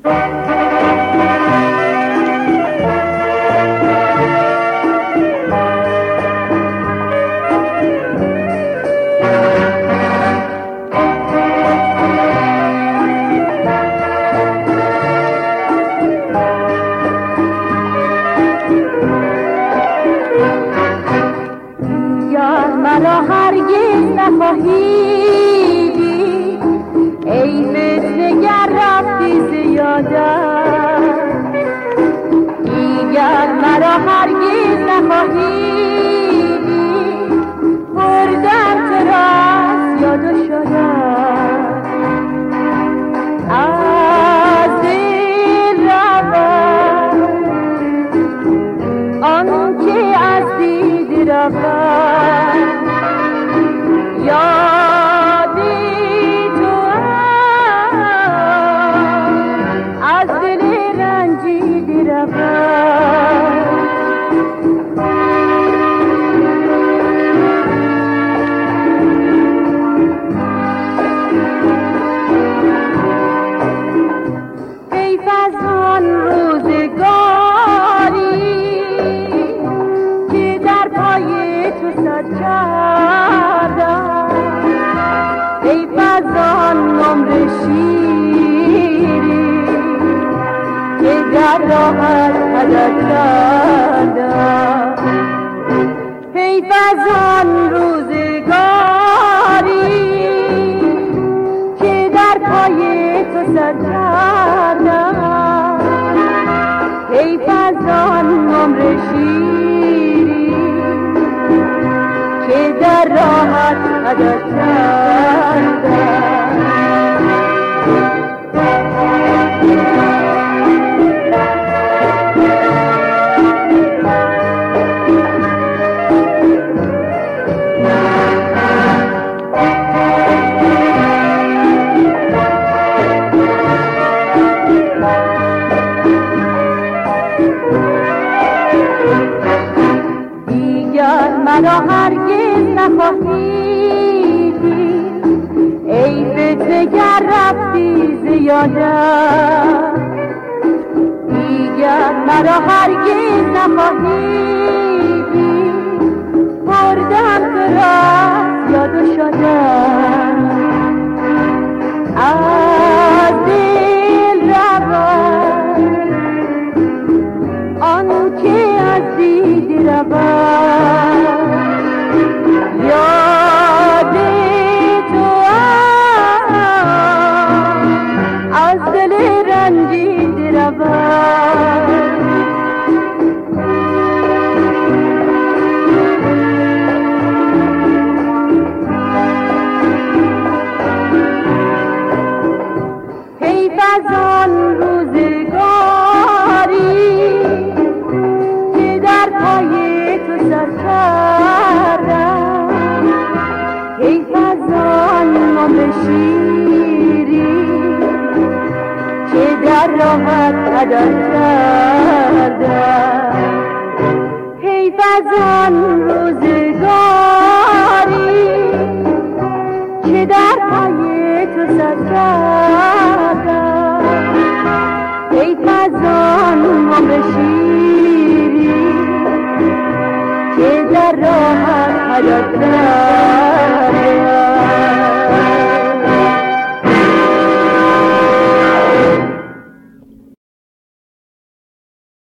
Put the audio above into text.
مرا هرگز نخواهیدی ای مثل گر رفتی زیادت، دیگر مرا هرگز نخواهیدی بردم تو را از یاد و شدت، از دل رود آن که از دید رود، یادی تو از دل رنجیدی رود. حیف از آن روزگاری که در پای تو سد کردم، حیف از آن عمر شیری که در راحت هدر کردم، حیف از آن روزگاری که در پای تو سر کردم، حیف از آن عمر شیری که در راحت هدر کردم. مرا هرگز نخواهیدی ای فتنه گر رفتی زیادت، دیگر مرا هرگز نخواهیدی بردم تو را یاد و شدت، از دل رود آن که از دید رود، یادی تو از دل رنجید رود. حیف از آن روزگاری که در پای تو سر کردم، حیف از آن عمر شیری که در راحت هدر کردم، حیف از آن روزگاری که در پای تو سر کردم، حیف از آن عمر شیری که در راحت هدر کردم.